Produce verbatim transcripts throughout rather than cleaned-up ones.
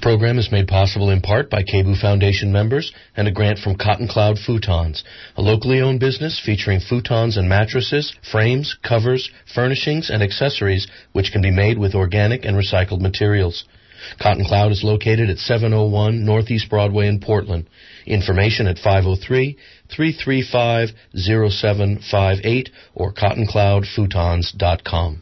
program is made possible in part by K B U Foundation members and a grant from Cotton Cloud Futons, a locally owned business featuring futons and mattresses, frames, covers, furnishings, and accessories which can be made with organic and recycled materials. Cotton Cloud is located at seven oh one Northeast Broadway in Portland. Information at five oh three, three three five, oh seven five eight or cotton cloud futons dot com.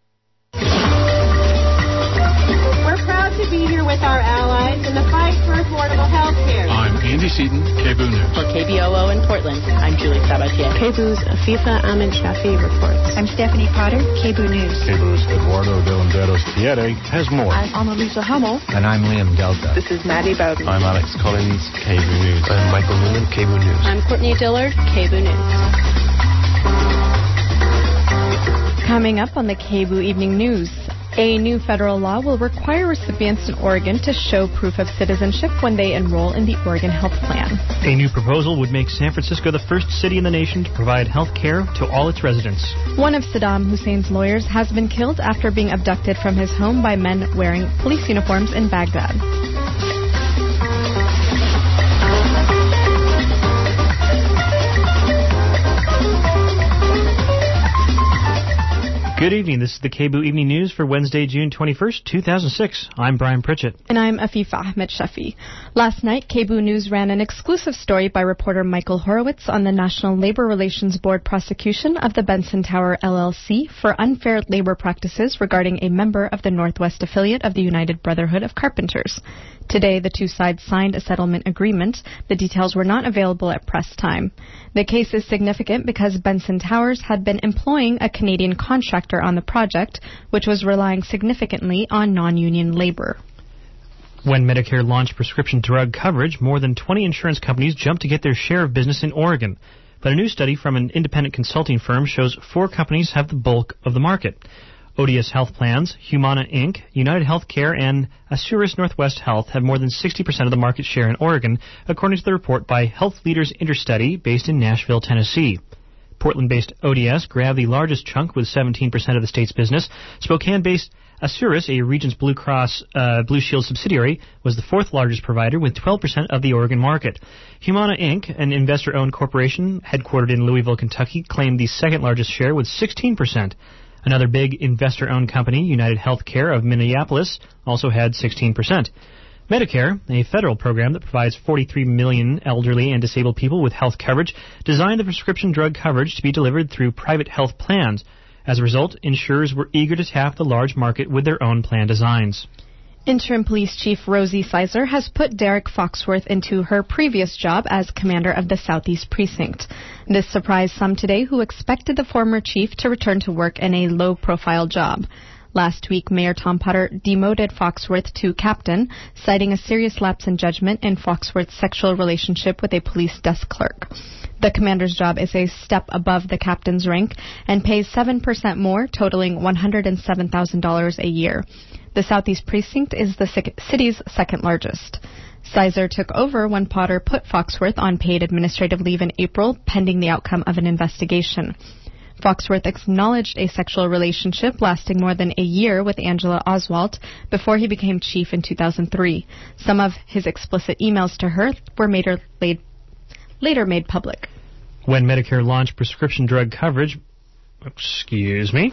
We're proud to be here with our allies in the fight for affordable health care. I'm Andy Seaton, K B U News. For K B O O in Portland, I'm Julie Sabatier. K B U's Afifa Ahmed Shafi reports. I'm Stephanie Potter, K B U News. K B U's Eduardo de Landeros Thierry has more. I'm Annalisa Hummel. And I'm Liam Delta. This is Maddie Bowden. I'm Alex Collins, K B U News. I'm Michael Newman, K B U News. I'm Courtney Dillard, K B U News. Coming up on the K B U Evening News, a new federal law will require recipients in Oregon to show proof of citizenship when they enroll in the Oregon Health Plan. A new proposal would make San Francisco the first city in the nation to provide health care to all its residents. One of Saddam Hussein's lawyers has been killed after being abducted from his home by men wearing police uniforms in Baghdad. Good evening. This is the K B U Evening News for Wednesday, June twenty-first, two thousand six. I'm Brian Pritchett. And I'm Afifa Ahmed Shafi. Last night, K B U News ran an exclusive story by reporter Michael Horowitz on the National Labor Relations Board prosecution of the Benson Tower L L C for unfair labor practices regarding a member of the Northwest affiliate of the United Brotherhood of Carpenters. Today, the two sides signed a settlement agreement. The details were not available at press time. The case is significant because Benson Towers had been employing a Canadian contractor on the project, which was relying significantly on non-union labor. When Medicare launched prescription drug coverage, more than twenty insurance companies jumped to get their share of business in Oregon. But a new study from an independent consulting firm shows four companies have the bulk of the market. O D S Health Plans, Humana Incorporated, United Healthcare, and Asuris Northwest Health have more than sixty percent of the market share in Oregon, according to the report by Health Leaders Interstudy, based in Nashville, Tennessee. Portland-based O D S grabbed the largest chunk with seventeen percent of the state's business. Spokane-based Asuris, a Regents Blue Cross uh, Blue Shield subsidiary, was the fourth largest provider with twelve percent of the Oregon market. Humana Incorporated, an investor-owned corporation headquartered in Louisville, Kentucky, claimed the second largest share with sixteen percent. Another big investor-owned company, United Healthcare of Minneapolis, also had sixteen percent. Medicare, a federal program that provides forty-three million elderly and disabled people with health coverage, designed the prescription drug coverage to be delivered through private health plans. As a result, insurers were eager to tap the large market with their own plan designs. Interim Police Chief Rosie Sizer has put Derek Foxworth into her previous job as commander of the Southeast Precinct. This surprised some today who expected the former chief to return to work in a low-profile job. Last week, Mayor Tom Potter demoted Foxworth to captain, citing a serious lapse in judgment in Foxworth's sexual relationship with a police desk clerk. The commander's job is a step above the captain's rank and pays seven percent more, totaling one hundred seven thousand dollars a year. The Southeast Precinct is the city's second largest. Sizer took over when Potter put Foxworth on paid administrative leave in April, pending the outcome of an investigation. Foxworth acknowledged a sexual relationship lasting more than a year with Angela Oswalt before he became chief in two thousand three. Some of his explicit emails to her were later, later made public. When Medicare launched prescription drug coverage, excuse me,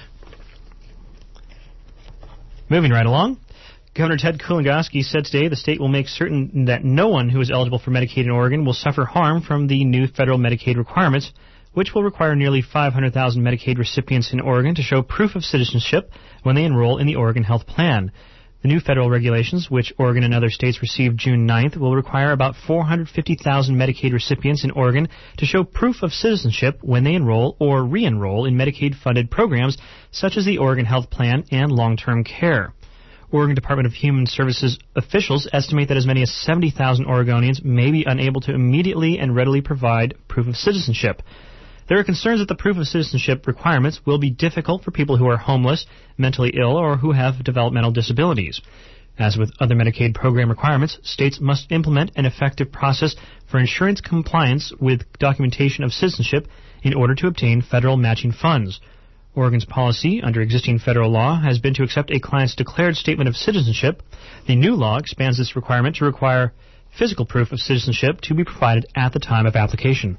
moving right along, Governor Ted Kulongoski said today the state will make certain that no one who is eligible for Medicaid in Oregon will suffer harm from the new federal Medicaid requirements, which will require nearly five hundred thousand Medicaid recipients in Oregon to show proof of citizenship when they enroll in the Oregon Health Plan. The new federal regulations, which Oregon and other states received June ninth, will require about four hundred fifty thousand Medicaid recipients in Oregon to show proof of citizenship when they enroll or re-enroll in Medicaid-funded programs such as the Oregon Health Plan and long-term care. Oregon Department of Human Services officials estimate that as many as seventy thousand Oregonians may be unable to immediately and readily provide proof of citizenship. There are concerns that the proof of citizenship requirements will be difficult for people who are homeless, mentally ill, or who have developmental disabilities. As with other Medicaid program requirements, states must implement an effective process for insurance compliance with documentation of citizenship in order to obtain federal matching funds. Oregon's policy under existing federal law has been to accept a client's declared statement of citizenship. The new law expands this requirement to require physical proof of citizenship to be provided at the time of application.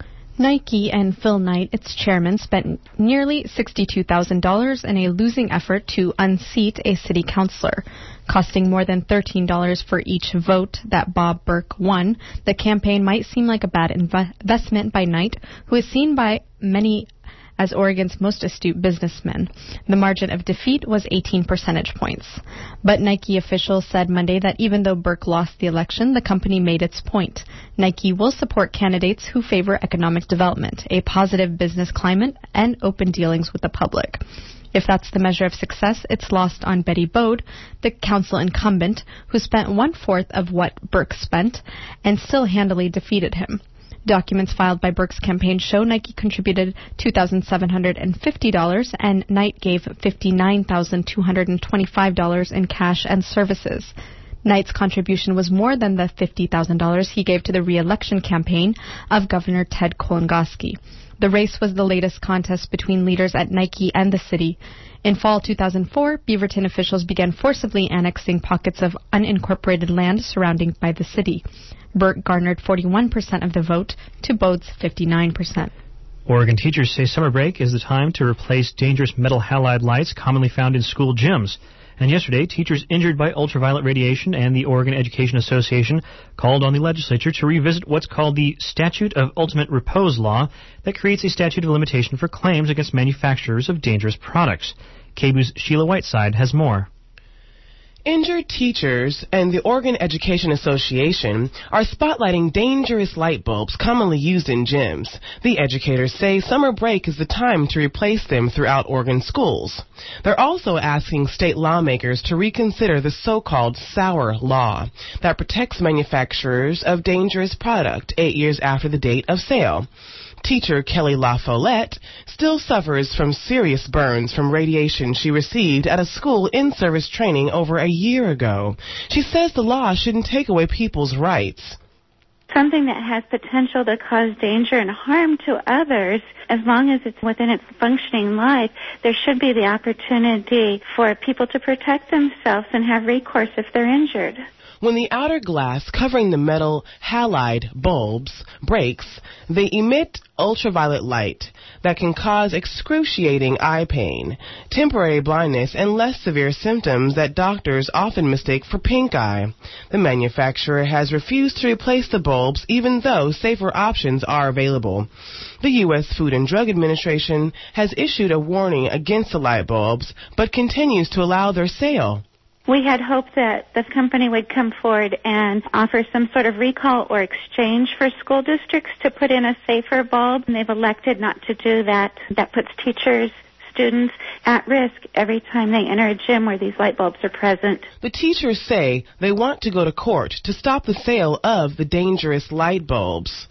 Nike and Phil Knight, its chairman, spent nearly sixty-two thousand dollars in a losing effort to unseat a city councilor. Costing more than thirteen dollars for each vote that Bob Burke won, the campaign might seem like a bad inv- investment by Knight, who is seen by many as Oregon's most astute businessman. The margin of defeat was eighteen percentage points. But Nike officials said Monday that even though Burke lost the election, the company made its point. Nike will support candidates who favor economic development, a positive business climate, and open dealings with the public. If that's the measure of success, it's lost on Betty Bode, the council incumbent, who spent one-fourth of what Burke spent and still handily defeated him. Documents filed by Burke's campaign show Nike contributed two thousand seven hundred fifty dollars and Knight gave fifty-nine thousand two hundred twenty-five dollars in cash and services. Knight's contribution was more than the fifty thousand dollars he gave to the re-election campaign of Governor Ted Kolongoski. The race was the latest contest between leaders at Nike and the city. In fall two thousand four, Beaverton officials began forcibly annexing pockets of unincorporated land surrounding by the city. Burke garnered forty-one percent of the vote to Bode's fifty-nine percent. Oregon teachers say summer break is the time to replace dangerous metal halide lights commonly found in school gyms. And yesterday, teachers injured by ultraviolet radiation and the Oregon Education Association called on the legislature to revisit what's called the Statute of Ultimate Repose Law that creates a statute of limitation for claims against manufacturers of dangerous products. K B O's Sheila Whiteside has more. Injured teachers and the Oregon Education Association are spotlighting dangerous light bulbs commonly used in gyms. The educators say summer break is the time to replace them throughout Oregon schools. They're also asking state lawmakers to reconsider the so-called SOUR law that protects manufacturers of dangerous product eight years after the date of sale. Teacher Kelly LaFollette still suffers from serious burns from radiation she received at a school in-service training over a year ago. She says the law shouldn't take away people's rights. Something that has potential to cause danger and harm to others, as long as it's within its functioning life, there should be the opportunity for people to protect themselves and have recourse if they're injured. When the outer glass covering the metal halide bulbs breaks, they emit ultraviolet light that can cause excruciating eye pain, temporary blindness, and less severe symptoms that doctors often mistake for pink eye. The manufacturer has refused to replace the bulbs even though safer options are available. The U S Food and Drug Administration has issued a warning against the light bulbs, but continues to allow their sale. We had hoped that the company would come forward and offer some sort of recall or exchange for school districts to put in a safer bulb, and they've elected not to do that. That puts teachers, students at risk every time they enter a gym where these light bulbs are present. The teachers say they want to go to court to stop the sale of the dangerous light bulbs.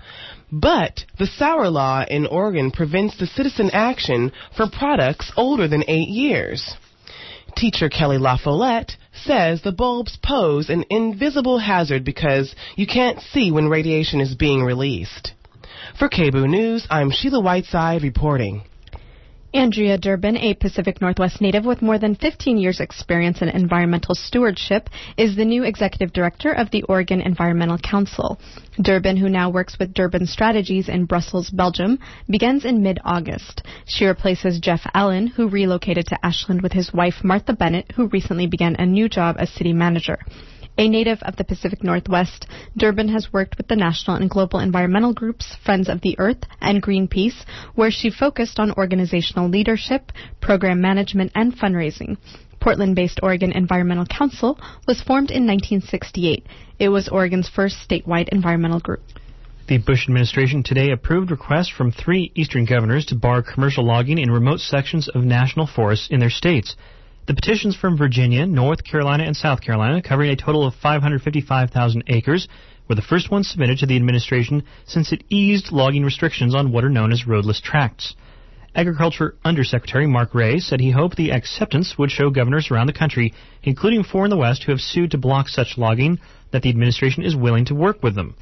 But the SOUR law in Oregon prevents the citizen action for products older than eight years. Teacher Kelly LaFollette says the bulbs pose an invisible hazard because you can't see when radiation is being released. For K B O News, I'm Sheila Whiteside reporting. Andrea Durbin, a Pacific Northwest native with more than fifteen years' experience in environmental stewardship, is the new executive director of the Oregon Environmental Council. Durbin, who now works with Durbin Strategies in Brussels, Belgium, begins in mid-August. She replaces Jeff Allen, who relocated to Ashland with his wife Martha Bennett, who recently began a new job as city manager. A native of the Pacific Northwest, Durbin has worked with the national and global environmental groups Friends of the Earth and Greenpeace, where she focused on organizational leadership, program management, and fundraising. Portland-based Oregon Environmental Council was formed in nineteen sixty-eight. It was Oregon's first statewide environmental group. The Bush administration today approved requests from three eastern governors to bar commercial logging in remote sections of national forests in their states. The petitions from Virginia, North Carolina, and South Carolina, covering a total of five hundred fifty-five thousand acres, were the first ones submitted to the administration since it eased logging restrictions on what are known as roadless tracts. Agriculture Undersecretary Mark Ray said he hoped the acceptance would show governors around the country, including four in the West who have sued to block such logging, that the administration is willing to work with them.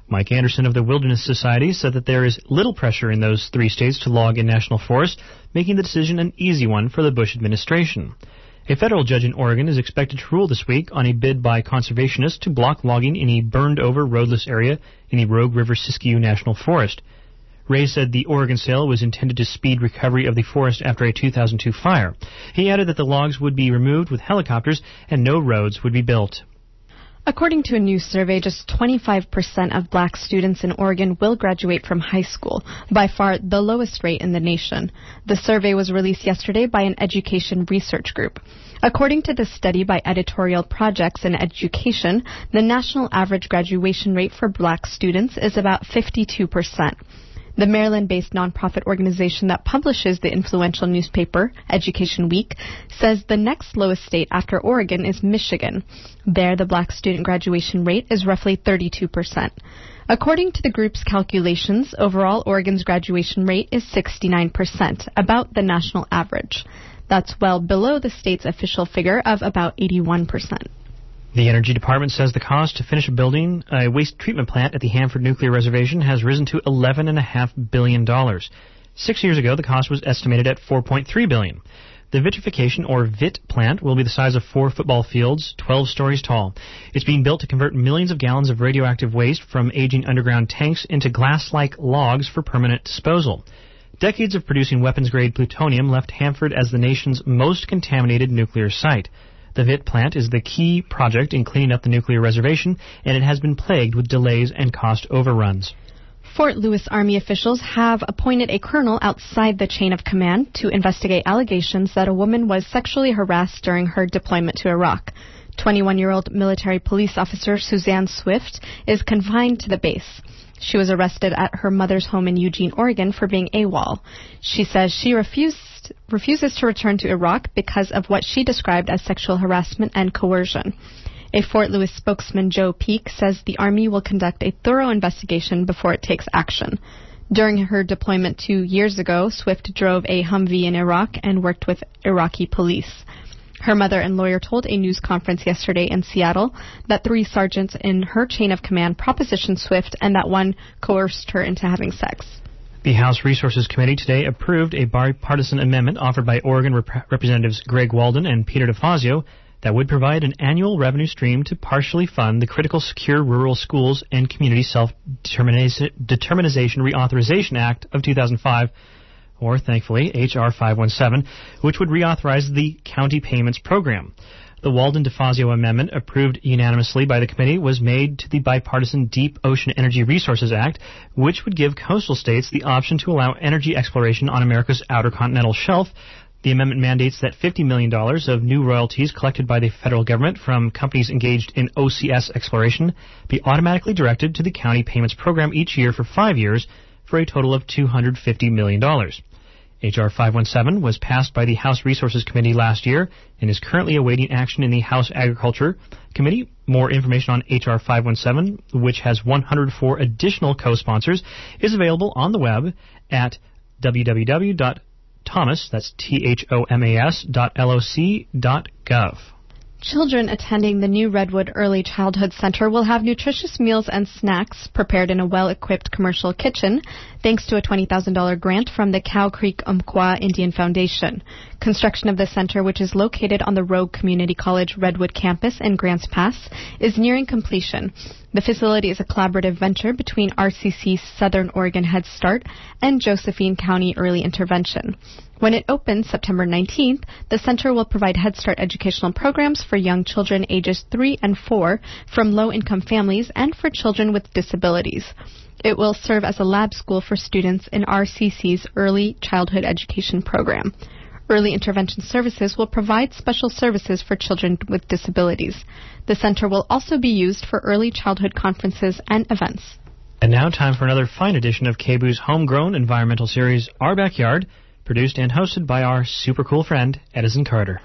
Mike Anderson of the Wilderness Society said that there is little pressure in those three states to log in national forests, making the decision an easy one for the Bush administration. A federal judge in Oregon is expected to rule this week on a bid by conservationists to block logging in a burned-over roadless area in the Rogue River-Siskiyou National Forest. Ray said the Oregon sale was intended to speed recovery of the forest after a two thousand two fire. He added that the logs would be removed with helicopters and no roads would be built. According to a new survey, just twenty-five percent of black students in Oregon will graduate from high school, by far the lowest rate in the nation. The survey was released yesterday by an education research group. According to the study by Editorial Projects in Education, the national average graduation rate for black students is about fifty-two percent. The Maryland-based nonprofit organization that publishes the influential newspaper, Education Week, says the next lowest state after Oregon is Michigan. There, the black student graduation rate is roughly thirty-two percent. According to the group's calculations, overall Oregon's graduation rate is sixty-nine percent, about the national average. That's well below the state's official figure of about eighty-one percent. The Energy Department says the cost to finish a building, a waste treatment plant at the Hanford Nuclear Reservation, has risen to eleven point five billion dollars. Six years ago, the cost was estimated at four point three billion dollars. The vitrification, or V I T, plant will be the size of four football fields, twelve stories tall. It's being built to convert millions of gallons of radioactive waste from aging underground tanks into glass-like logs for permanent disposal. Decades of producing weapons-grade plutonium left Hanford as the nation's most contaminated nuclear site. The V I T plant is the key project in cleaning up the nuclear reservation, and it has been plagued with delays and cost overruns. Fort Lewis Army officials have appointed a colonel outside the chain of command to investigate allegations that a woman was sexually harassed during her deployment to Iraq. twenty-one-year-old military police officer Suzanne Swift is confined to the base. She was arrested at her mother's home in Eugene, Oregon for being AWOL. She says she refused refuses to return to Iraq because of what she described as sexual harassment and coercion. A Fort Lewis spokesman, Joe Peak, says the Army will conduct a thorough investigation before it takes action. During her deployment two years ago, Swift drove a Humvee in Iraq and worked with Iraqi police. Her mother and lawyer told a news conference yesterday in Seattle that three sergeants in her chain of command propositioned Swift and that one coerced her into having sex. The House Resources Committee today approved a bipartisan amendment offered by Oregon Rep- Representatives Greg Walden and Peter DeFazio that would provide an annual revenue stream to partially fund the Critical Secure Rural Schools and Community Self-Determination Reauthorization Act of two thousand five, or, thankfully, H R five one seven, which would reauthorize the County Payments Program. The Walden-DeFazio amendment, approved unanimously by the committee, was made to the bipartisan Deep Ocean Energy Resources Act, which would give coastal states the option to allow energy exploration on America's outer continental shelf. The amendment mandates that fifty million dollars of new royalties collected by the federal government from companies engaged in O C S exploration be automatically directed to the County Payments Program each year for five years for a total of two hundred fifty million dollars. H R five one seven was passed by the House Resources Committee last year and is currently awaiting action in the House Agriculture Committee. More information on H R five one seven, which has one hundred four additional co-sponsors, is available on the web at w w w dot thomas, that's T H O M A S, dot L O C dot gov. Children attending the new Redwood Early Childhood Center will have nutritious meals and snacks prepared in a well-equipped commercial kitchen, thanks to a twenty thousand dollars grant from the Cow Creek Umpqua Indian Foundation. Construction of the center, which is located on the Rogue Community College Redwood campus in Grants Pass, is nearing completion. The facility is a collaborative venture between R C C Southern Oregon Head Start and Josephine County Early Intervention. When it opens September nineteenth, the center will provide Head Start educational programs for young children ages three and four from low-income families and for children with disabilities. It will serve as a lab school for students in R C C's Early Childhood Education program. Early Intervention Services will provide special services for children with disabilities. The center will also be used for early childhood conferences and events. And now time for another fine edition of K B O's homegrown environmental series, Our Backyard, produced and hosted by our super cool friend, Edison Carter.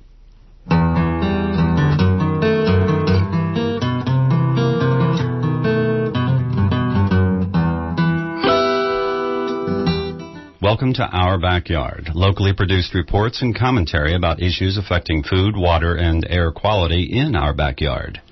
Welcome to Our Backyard, locally produced reports and commentary about issues affecting food, water, and air quality in our backyard.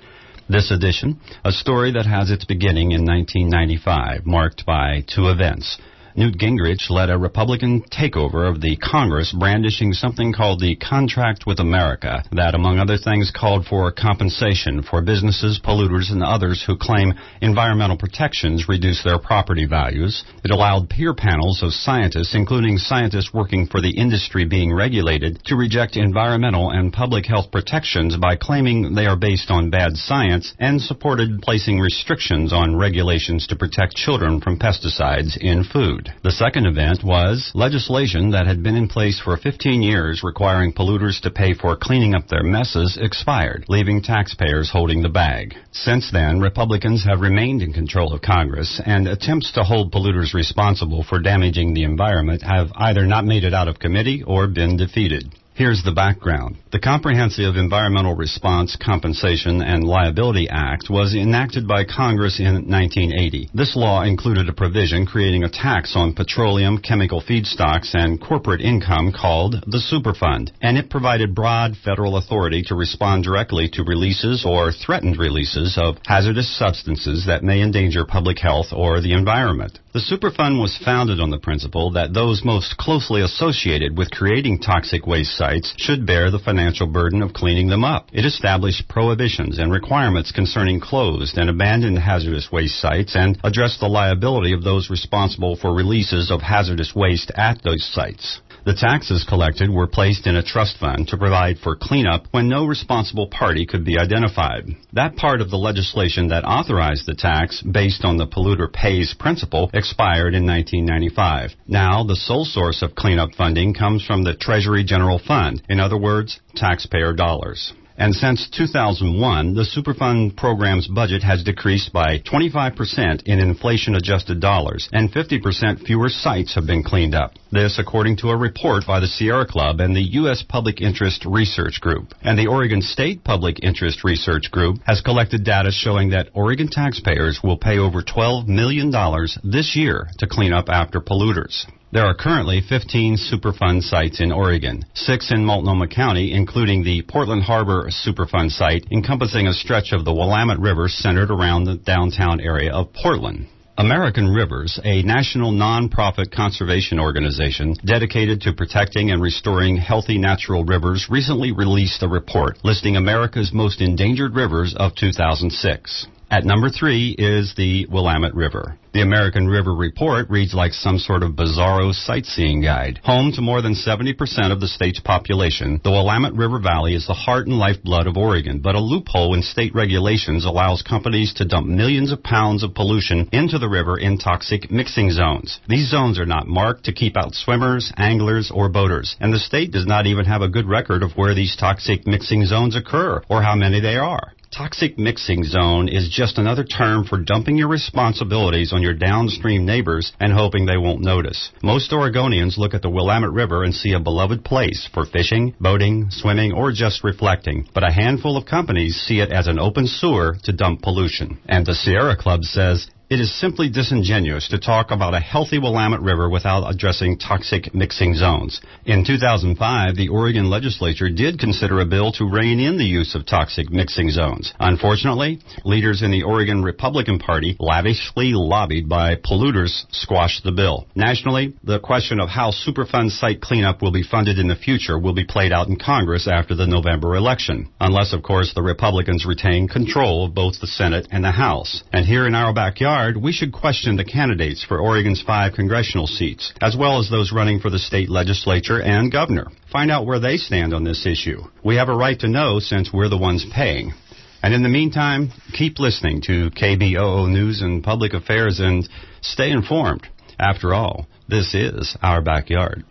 This edition, a story that has its beginning in nineteen ninety-five, marked by two events. Newt Gingrich led a Republican takeover of the Congress, brandishing something called the Contract with America, that, among other things, called for compensation for businesses, polluters, and others who claim environmental protections reduce their property values. It allowed peer panels of scientists, including scientists working for the industry being regulated, to reject environmental and public health protections by claiming they are based on bad science, and supported placing restrictions on regulations to protect children from pesticides in food. The second event was legislation that had been in place for fifteen years requiring polluters to pay for cleaning up their messes expired, leaving taxpayers holding the bag. Since then, Republicans have remained in control of Congress, and attempts to hold polluters responsible for damaging the environment have either not made it out of committee or been defeated. Here's the background. The Comprehensive Environmental Response, Compensation, and Liability Act was enacted by Congress in nineteen eighty. This law included a provision creating a tax on petroleum, chemical feedstocks, and corporate income called the Superfund, and it provided broad federal authority to respond directly to releases or threatened releases of hazardous substances that may endanger public health or the environment. The Superfund was founded on the principle that those most closely associated with creating toxic waste sites should bear the financial burden of cleaning them up. It established prohibitions and requirements concerning closed and abandoned hazardous waste sites and addressed the liability of those responsible for releases of hazardous waste at those sites. The taxes collected were placed in a trust fund to provide for cleanup when no responsible party could be identified. That part of the legislation that authorized the tax, based on the polluter pays principle, expired in nineteen ninety-five. Now, the sole source of cleanup funding comes from the Treasury General Fund, in other words, taxpayer dollars. And since two thousand one, the Superfund program's budget has decreased by twenty-five percent in inflation-adjusted dollars, and fifty percent fewer sites have been cleaned up. This, according to a report by the Sierra Club and the U S Public Interest Research Group. And the Oregon State Public Interest Research Group has collected data showing that Oregon taxpayers will pay over twelve million dollars this year to clean up after polluters. There are currently fifteen Superfund sites in Oregon, six in Multnomah County, including the Portland Harbor Superfund site, encompassing a stretch of the Willamette River centered around the downtown area of Portland. American Rivers, a national non-profit conservation organization dedicated to protecting and restoring healthy natural rivers, recently released a report listing America's most endangered rivers of two thousand six. At number three is the Willamette River. The American River Report reads like some sort of bizarro sightseeing guide. Home to more than seventy percent of the state's population, the Willamette River Valley is the heart and lifeblood of Oregon, but a loophole in state regulations allows companies to dump millions of pounds of pollution into the river in toxic mixing zones. These zones are not marked to keep out swimmers, anglers, or boaters, and the state does not even have a good record of where these toxic mixing zones occur or how many they are. Toxic mixing zone is just another term for dumping your responsibilities on your downstream neighbors and hoping they won't notice. Most Oregonians look at the Willamette River and see a beloved place for fishing, boating, swimming, or just reflecting. But a handful of companies see it as an open sewer to dump pollution. And the Sierra Club says it is simply disingenuous to talk about a healthy Willamette River without addressing toxic mixing zones. In two thousand five, the Oregon legislature did consider a bill to rein in the use of toxic mixing zones. Unfortunately, leaders in the Oregon Republican Party, lavishly lobbied by polluters, squashed the bill. Nationally, the question of how Superfund site cleanup will be funded in the future will be played out in Congress after the November election, unless, of course, the Republicans retain control of both the Senate and the House. And here in our backyard, we should question the candidates for Oregon's five congressional seats, as well as those running for the state legislature and governor. Find out where they stand on this issue. We have a right to know since we're the ones paying. And in the meantime, keep listening to K B O O News and Public Affairs and stay informed. After all, this is Our Backyard.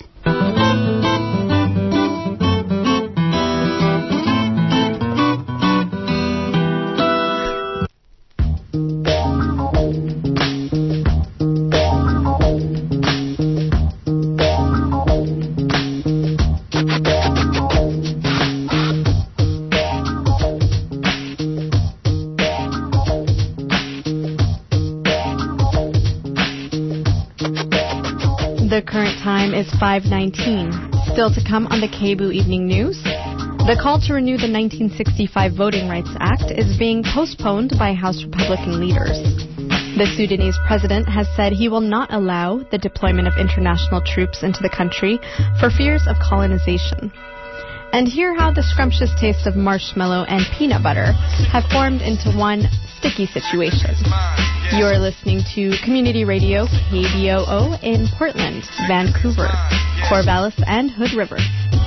The current time is five nineteen. Still to come on the K B O O Evening News. The call to renew the nineteen sixty-five Voting Rights Act is being postponed by House Republican leaders. The Sudanese president has said he will not allow the deployment of international troops into the country for fears of colonization. And hear how the scrumptious taste of marshmallow and peanut butter have formed into one sticky situation. You're listening to Community Radio K B O O in Portland, Vancouver, Corvallis, and Hood River.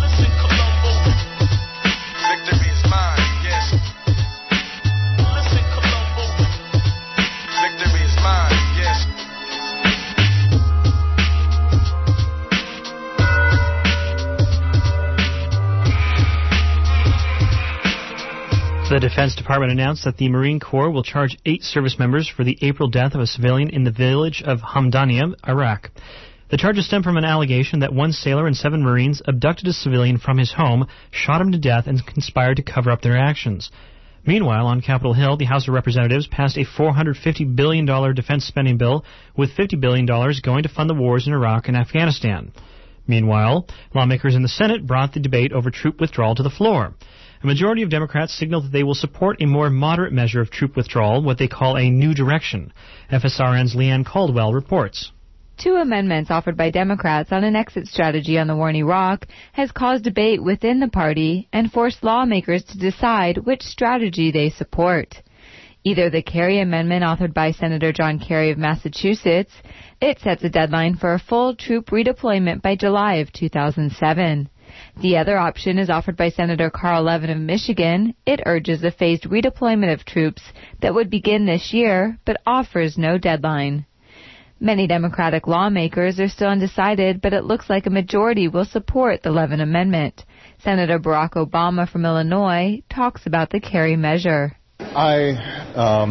The Defense Department announced that the Marine Corps will charge eight service members for the April death of a civilian in the village of Hamdania, Iraq. The charges stem from an allegation that one sailor and seven Marines abducted a civilian from his home, shot him to death, and conspired to cover up their actions. Meanwhile, on Capitol Hill, the House of Representatives passed a four hundred fifty billion dollars defense spending bill, with fifty billion dollars going to fund the wars in Iraq and Afghanistan. Meanwhile, lawmakers in the Senate brought the debate over troop withdrawal to the floor. A majority of Democrats signaled that they will support a more moderate measure of troop withdrawal, what they call a new direction. F S R N's Leanne Caldwell reports. Two amendments offered by Democrats on an exit strategy on the war in Iraq has caused debate within the party and forced lawmakers to decide which strategy they support. Either the Kerry amendment authored by Senator John Kerry of Massachusetts, it sets a deadline for a full troop redeployment by July of two thousand seven. The other option is offered by Senator Carl Levin of Michigan. It urges a phased redeployment of troops that would begin this year, but offers no deadline. Many Democratic lawmakers are still undecided, but it looks like a majority will support the Levin amendment. Senator Barack Obama from Illinois talks about the Kerry measure. I, um,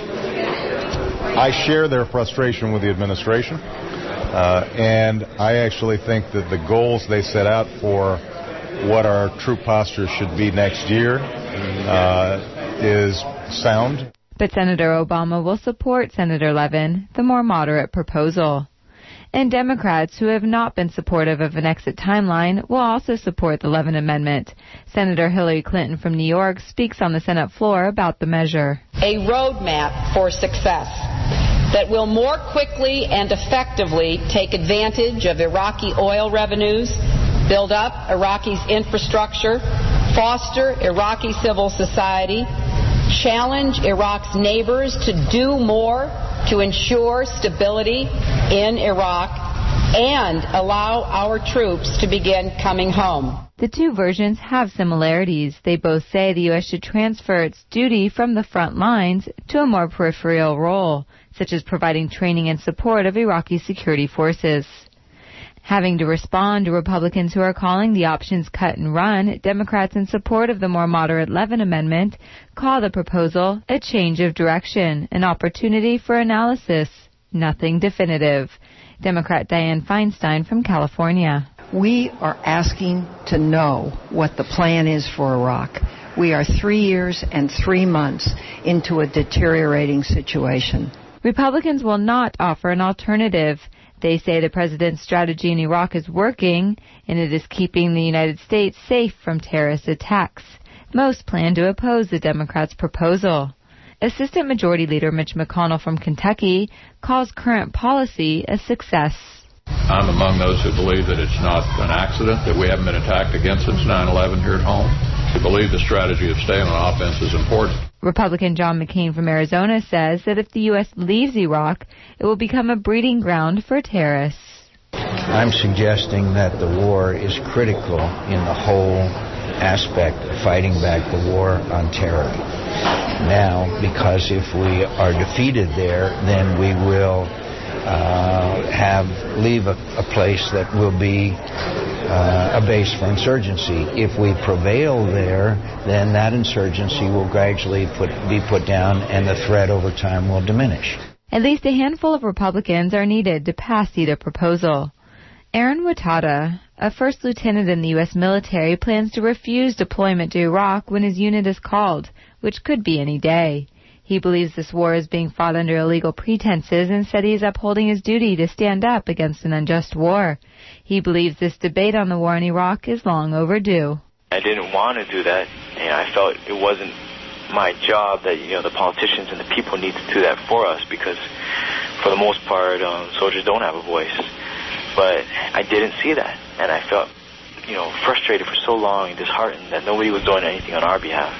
I share their frustration with the administration. Uh, and I actually think that the goals they set out for what our troop posture should be next year uh, is sound. But Senator Obama will support Senator Levin, the more moderate proposal. And Democrats who have not been supportive of an exit timeline will also support the Levin amendment. Senator Hillary Clinton from New York speaks on the Senate floor about the measure. A roadmap for success that will more quickly and effectively take advantage of Iraqi oil revenues, build up Iraqi's infrastructure, foster Iraqi civil society, challenge Iraq's neighbors to do more to ensure stability in Iraq, and allow our troops to begin coming home. The two versions have similarities. They both say the U S should transfer its duty from the front lines to a more peripheral role, such as providing training and support of Iraqi security forces. Having to respond to Republicans who are calling the options cut and run, Democrats in support of the more moderate Levin amendment call the proposal a change of direction, an opportunity for analysis, nothing definitive. Democrat Dianne Feinstein from California. We are asking to know what the plan is for Iraq. We are three years and three months into a deteriorating situation. Republicans will not offer an alternative. They say the president's strategy in Iraq is working, and it is keeping the United States safe from terrorist attacks. Most plan to oppose the Democrats' proposal. Assistant Majority Leader Mitch McConnell from Kentucky calls current policy a success. I'm among those who believe that it's not an accident that we haven't been attacked again since nine eleven here at home. We believe the strategy of staying on offense is important. Republican John McCain from Arizona says that if the U S leaves Iraq, it will become a breeding ground for terrorists. I'm suggesting that the war is critical in the whole aspect of fighting back the war on terror. Now, because if we are defeated there, then we will uh, have leave a, a place that will be uh, a base for insurgency. If we prevail there, then that insurgency will gradually put, be put down, and the threat over time will diminish. At least a handful of Republicans are needed to pass either proposal. Aaron Watada, a first lieutenant in the U S military, plans to refuse deployment to Iraq when his unit is called, which could be any day. He believes this war is being fought under illegal pretenses and said he is upholding his duty to stand up against an unjust war. He believes this debate on the war in Iraq is long overdue. I didn't want to do that, and I felt it wasn't my job, that, you know, the politicians and the people need to do that for us, because for the most part, um, soldiers don't have a voice. But I didn't see that, and I felt, you know, frustrated for so long and disheartened that nobody was doing anything on our behalf.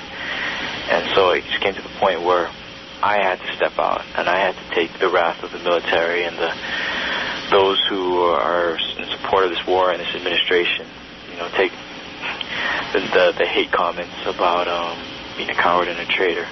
And so it just came to the point where I had to step out, and I had to take the wrath of the military and the those who are in support of this war and this administration, you know, take the, the, the hate comments about um, being a coward and a traitor,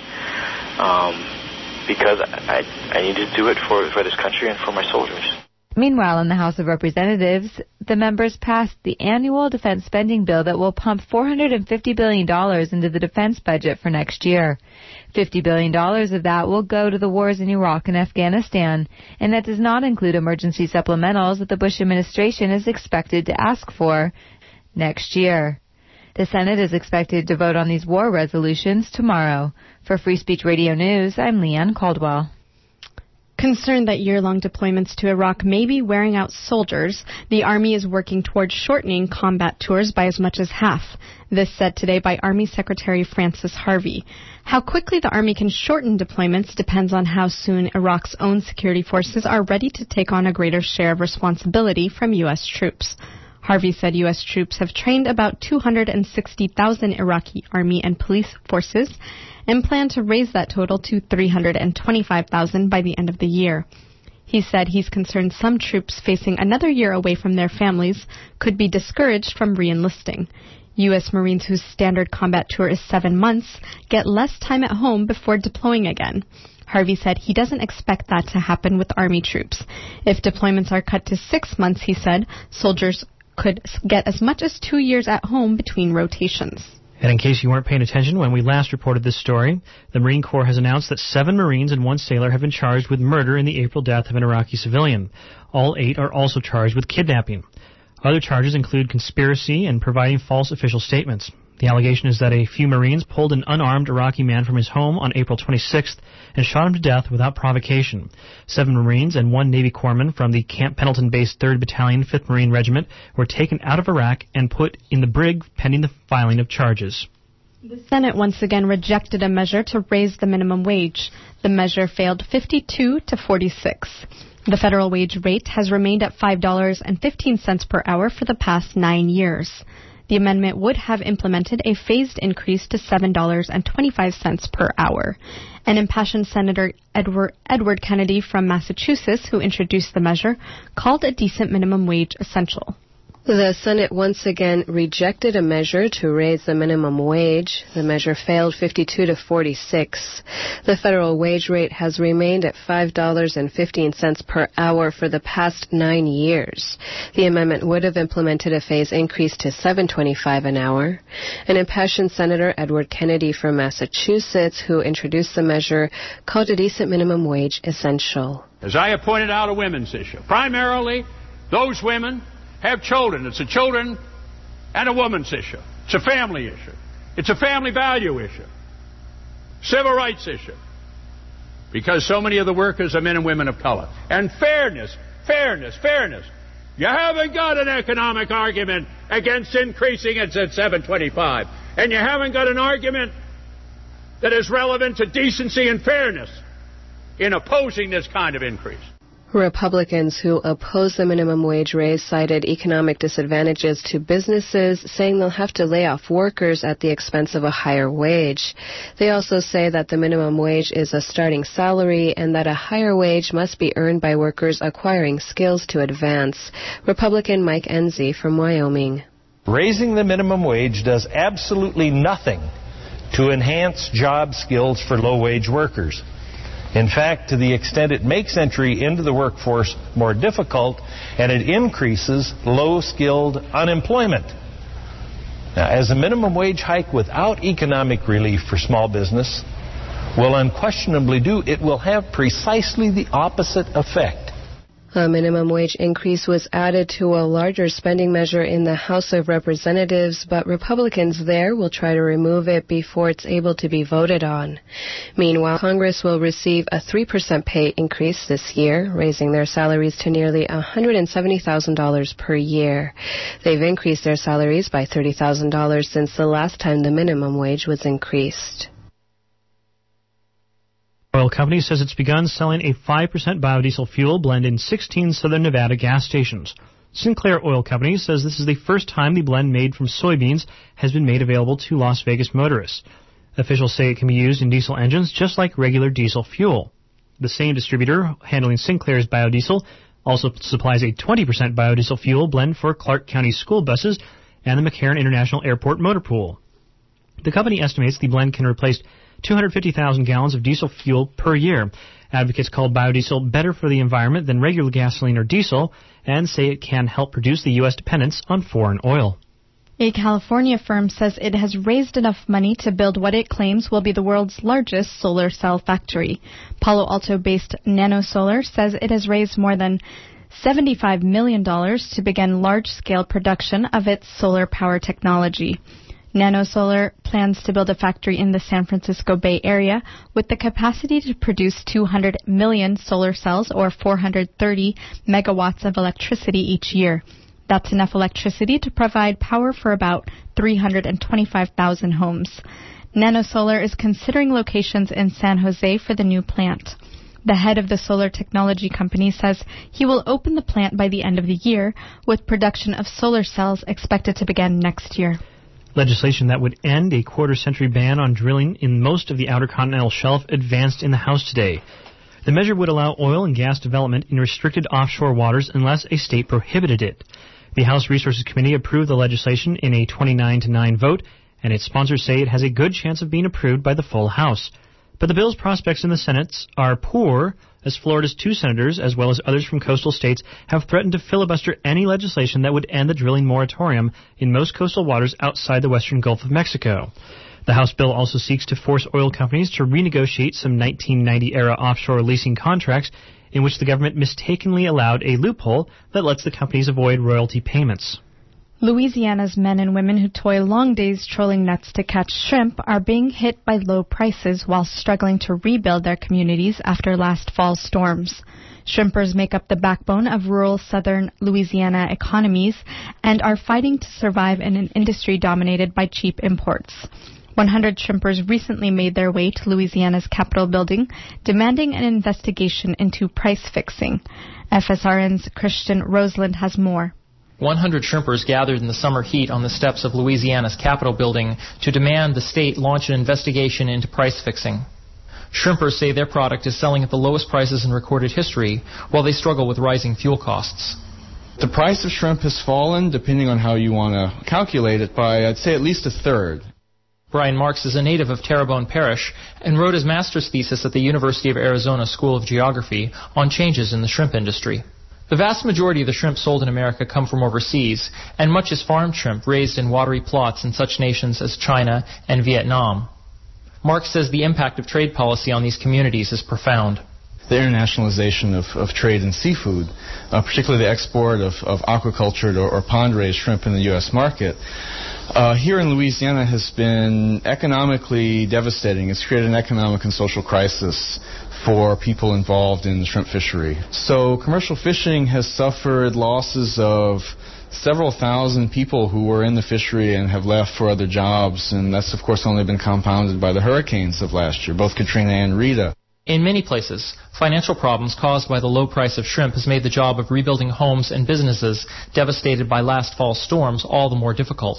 um, because I, I need to do it for, for this country and for my soldiers. Meanwhile, in the House of Representatives, the members passed the annual defense spending bill that will pump four hundred fifty billion dollars into the defense budget for next year. fifty billion dollars of that will go to the wars in Iraq and Afghanistan, and that does not include emergency supplementals that the Bush administration is expected to ask for next year. The Senate is expected to vote on these war resolutions tomorrow. For Free Speech Radio News, I'm Leanne Caldwell. Concerned that year-long deployments to Iraq may be wearing out soldiers, the Army is working towards shortening combat tours by as much as half. This said today by Army Secretary Francis Harvey. How quickly the Army can shorten deployments depends on how soon Iraq's own security forces are ready to take on a greater share of responsibility from U S troops. Harvey said U S troops have trained about two hundred sixty thousand Iraqi Army and police forces and plan to raise that total to three hundred twenty-five thousand by the end of the year. He said he's concerned some troops facing another year away from their families could be discouraged from re-enlisting. U S Marines whose standard combat tour is seven months get less time at home before deploying again. Harvey said he doesn't expect that to happen with Army troops. If deployments are cut to six months, he said, soldiers could get as much as two years at home between rotations. And in case you weren't paying attention when we last reported this story, the Marine Corps has announced that seven Marines and one sailor have been charged with murder in the April death of an Iraqi civilian. All eight are also charged with kidnapping. Other charges include conspiracy and providing false official statements. The allegation is that a few Marines pulled an unarmed Iraqi man from his home on April twenty-sixth and shot him to death without provocation. Seven Marines and one Navy corpsman from the Camp Pendleton-based third Battalion, fifth Marine Regiment were taken out of Iraq and put in the brig pending the filing of charges. The Senate once again rejected a measure to raise the minimum wage. The measure failed fifty-two to forty-six. The federal wage rate has remained at five dollars and fifteen cents per hour for the past nine years. The amendment would have implemented a phased increase to seven dollars and twenty-five cents per hour. An impassioned Senator Edward, Edward Kennedy from Massachusetts, who introduced the measure, called a decent minimum wage essential. The Senate once again rejected a measure to raise the minimum wage. The measure failed fifty-two to forty-six. The federal wage rate has remained at five dollars and fifteen cents per hour for the past nine years. The amendment would have implemented a phase increase to seven dollars and twenty-five cents an hour. An impassioned Senator Edward Kennedy from Massachusetts, who introduced the measure, called a decent minimum wage essential. As I have pointed out, a women's issue. Primarily, those women have children. It's a children and a woman's issue. It's a family issue. It's a family value issue. Civil rights issue. Because so many of the workers are men and women of color. And fairness, fairness, fairness. You haven't got an economic argument against increasing it at seven twenty-five. And you haven't got an argument that is relevant to decency and fairness in opposing this kind of increase. Republicans who oppose the minimum wage raise cited economic disadvantages to businesses, saying they'll have to lay off workers at the expense of a higher wage. They also say that the minimum wage is a starting salary and that a higher wage must be earned by workers acquiring skills to advance. Republican Mike Enzi from Wyoming. Raising the minimum wage does absolutely nothing to enhance job skills for low-wage workers. In fact, to the extent it makes entry into the workforce more difficult, and it increases low-skilled unemployment. Now, as a minimum wage hike without economic relief for small business will unquestionably do, it will have precisely the opposite effect. A minimum wage increase was added to a larger spending measure in the House of Representatives, but Republicans there will try to remove it before it's able to be voted on. Meanwhile, Congress will receive a three percent pay increase this year, raising their salaries to nearly one hundred seventy thousand dollars per year. They've increased their salaries by thirty thousand dollars since the last time the minimum wage was increased. Oil company says it's begun selling a five percent biodiesel fuel blend in sixteen southern Nevada gas stations. Sinclair Oil Company says this is the first time the blend made from soybeans has been made available to Las Vegas motorists. Officials say it can be used in diesel engines just like regular diesel fuel. The same distributor handling Sinclair's biodiesel also supplies a twenty percent biodiesel fuel blend for Clark County school buses and the McCarran International Airport motor pool. The company estimates the blend can replace two hundred fifty thousand gallons of diesel fuel per year. Advocates call biodiesel better for the environment than regular gasoline or diesel and say it can help reduce the U S dependence on foreign oil. A California firm says it has raised enough money to build what it claims will be the world's largest solar cell factory. Palo Alto-based NanoSolar says it has raised more than seventy-five million dollars to begin large-scale production of its solar power technology. NanoSolar plans to build a factory in the San Francisco Bay Area with the capacity to produce two hundred million solar cells or four hundred thirty megawatts of electricity each year. That's enough electricity to provide power for about three hundred twenty-five thousand homes. NanoSolar is considering locations in San Jose for the new plant. The head of the solar technology company says he will open the plant by the end of the year, with production of solar cells expected to begin next year. Legislation that would end a quarter-century ban on drilling in most of the Outer Continental Shelf advanced in the House today. The measure would allow oil and gas development in restricted offshore waters unless a state prohibited it. The House Resources Committee approved the legislation in a twenty-nine to nine vote, and its sponsors say it has a good chance of being approved by the full House. But the bill's prospects in the Senate are poor, as Florida's two senators, as well as others from coastal states, have threatened to filibuster any legislation that would end the drilling moratorium in most coastal waters outside the western Gulf of Mexico. The House bill also seeks to force oil companies to renegotiate some nineteen ninety-era offshore leasing contracts in which the government mistakenly allowed a loophole that lets the companies avoid royalty payments. Louisiana's men and women who toil long days trolling nets to catch shrimp are being hit by low prices while struggling to rebuild their communities after last fall's storms. Shrimpers make up the backbone of rural southern Louisiana economies and are fighting to survive in an industry dominated by cheap imports. one hundred shrimpers recently made their way to Louisiana's Capitol building, demanding an investigation into price fixing. F S R N's Christian Roseland has more. one hundred shrimpers gathered in the summer heat on the steps of Louisiana's Capitol building to demand the state launch an investigation into price fixing. Shrimpers say their product is selling at the lowest prices in recorded history, while they struggle with rising fuel costs. The price of shrimp has fallen, depending on how you want to calculate it, by, I'd say, at least a third. Brian Marks is a native of Terrebonne Parish and wrote his master's thesis at the University of Arizona School of Geography on changes in the shrimp industry. The vast majority of the shrimp sold in America come from overseas, and much is farmed shrimp raised in watery plots in such nations as China and Vietnam. Marks says the impact of trade policy on these communities is profound. The internationalization of, of trade in seafood, uh, particularly the export of, of aquacultured or, or pond-raised shrimp in the U S market, uh, here in Louisiana has been economically devastating. It's created an economic and social crisis for people involved in the shrimp fishery. So commercial fishing has suffered losses of several thousand people who were in the fishery and have left for other jobs, and that's of course only been compounded by the hurricanes of last year, both Katrina and Rita. In many places, financial problems caused by the low price of shrimp has made the job of rebuilding homes and businesses devastated by last fall's storms all the more difficult.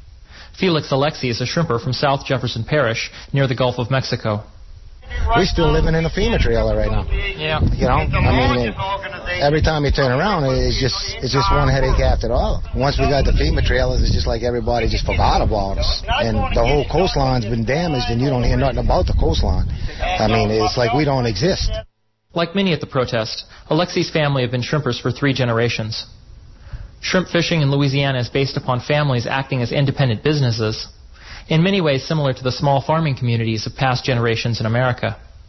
Felix Alexi is a shrimper from South Jefferson Parish near the Gulf of Mexico. We're still living in a FEMA trailer right now. Yeah. You know, I mean, it, every time you turn around, it's just it's just one headache after the other. Once we got the FEMA trailers, it's just like everybody just forgot about us. And the whole coastline's been damaged, and you don't hear nothing about the coastline. I mean, it's like we don't exist. Like many at the protest, Alexi's family have been shrimpers for three generations. Shrimp fishing in Louisiana is based upon families acting as independent businesses, in many ways similar to the small farming communities of past generations in America.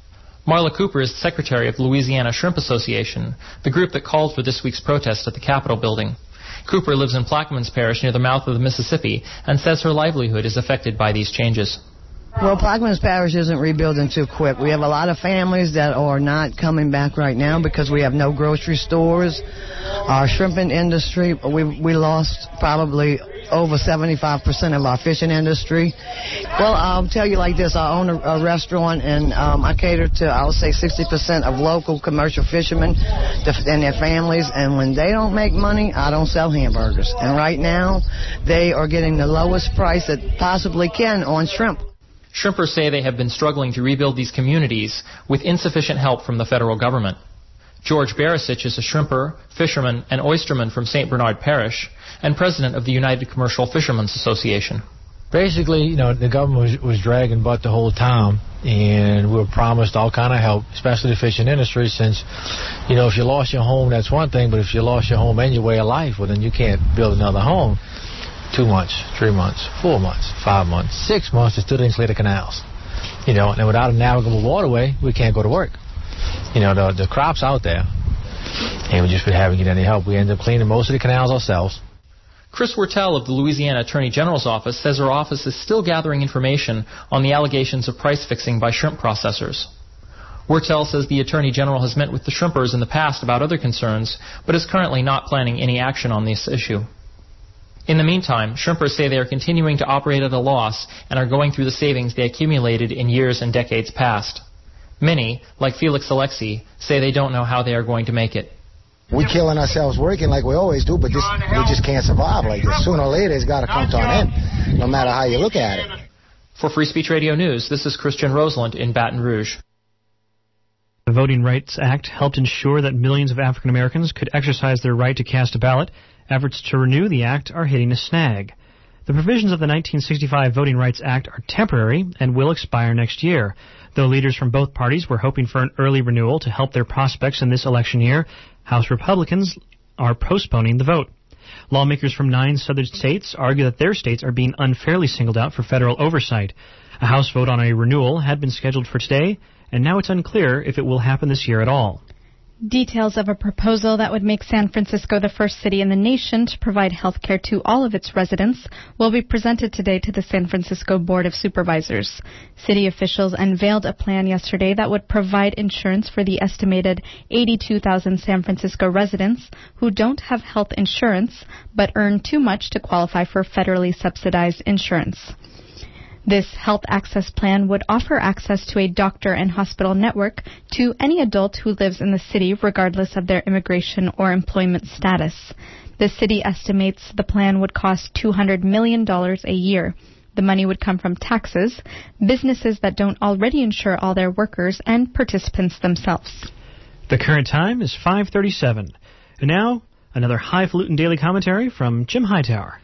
Marla Cooper is the secretary of the Louisiana Shrimp Association, the group that called for this week's protest at the Capitol building. Cooper lives in Plaquemines Parish near the mouth of the Mississippi and says her livelihood is affected by these changes. Well, Plaquemines Parish isn't rebuilding too quick. We have a lot of families that are not coming back right now because we have no grocery stores. Our shrimping industry, we we lost probably over seventy-five percent of our fishing industry. Well, I'll tell you like this. I own a, a restaurant, and um, I cater to, I would say, sixty percent of local commercial fishermen and their families. And when they don't make money, I don't sell hamburgers. And right now, they are getting the lowest price that possibly can on shrimp. Shrimpers say they have been struggling to rebuild these communities with insufficient help from the federal government. George Barasich is a shrimper, fisherman, and oysterman from Saint Bernard Parish and president of the United Commercial Fishermen's Association. Basically, you know, the government was, was dragging butt the whole time, and we were promised all kind of help, especially the fishing industry, since, you know, if you lost your home, that's one thing, but if you lost your home and your way of life, well, then you can't build another home. Two months, three months, four months, five months, six months, they still didn't clear the canals. You know, and without a navigable waterway, we can't go to work. You know, the, the crop's out there, and we just been having any help. We end up cleaning most of the canals ourselves. Chris Wertel of the Louisiana Attorney General's office says her office is still gathering information on the allegations of price fixing by shrimp processors. Wertel says the Attorney General has met with the shrimpers in the past about other concerns, but is currently not planning any action on this issue. In the meantime, shrimpers say they are continuing to operate at a loss and are going through the savings they accumulated in years and decades past. Many, like Felix Alexi, say they don't know how they are going to make it. We're killing ourselves working like we always do, but this, we just can't survive like this. Sooner or later, it's got to come to an end, no matter how you look at it. For Free Speech Radio News, this is Christian Roseland in Baton Rouge. The Voting Rights Act helped ensure that millions of African Americans could exercise their right to cast a ballot. Efforts to renew the act are hitting a snag. The provisions of the nineteen sixty-five Voting Rights Act are temporary and will expire next year. Though leaders from both parties were hoping for an early renewal to help their prospects in this election year, House Republicans are postponing the vote. Lawmakers from nine southern states argue that their states are being unfairly singled out for federal oversight. A House vote on a renewal had been scheduled for today, and now it's unclear if it will happen this year at all. Details of a proposal that would make San Francisco the first city in the nation to provide health care to all of its residents will be presented today to the San Francisco Board of Supervisors. City officials unveiled a plan yesterday that would provide insurance for the estimated eighty-two thousand San Francisco residents who don't have health insurance but earn too much to qualify for federally subsidized insurance. This health access plan would offer access to a doctor and hospital network to any adult who lives in the city regardless of their immigration or employment status. The city estimates the plan would cost two hundred million dollars a year. The money would come from taxes, businesses that don't already insure all their workers, and participants themselves. The current time is five thirty-seven. And now, another highfalutin daily commentary from Jim Hightower.